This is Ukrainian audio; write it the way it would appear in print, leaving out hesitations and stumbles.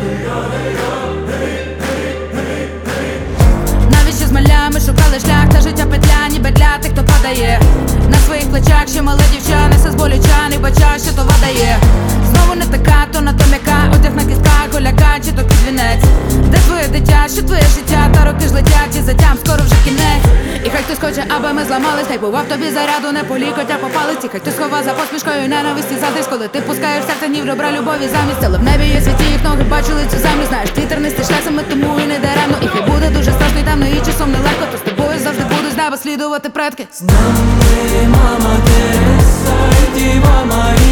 Навіщо з малями шукали шлях, та життя петля, ніби для тих, хто падає. На своїх плечах ще мале дівча, несе з болюча, не бача, що то видає. Знову не така, то на то м'яка, одяг на кістках, голяка, чи то підвінець. Де твоє дитя, що твоє життя, та роки ж летять, і затям скоро вже кінець. І хай хтось хоче, аби ми зламались, хай бував тобі заряду, не полікотя по палиці. Хай хтось хова за посмішкою ненависті задріз, коли ти пускаєш серце ні в ребра любові замість. Але в небі є світі, їх ноги бачили цю землю. Знаєш, ти тернистий шлях саме тому і не даремно. І хай буде дуже страшно і темно, і часом нелегко, то з тобою завжди будуть з неба слідувати предки. Знамми, мама, Тереса, Діва Марія.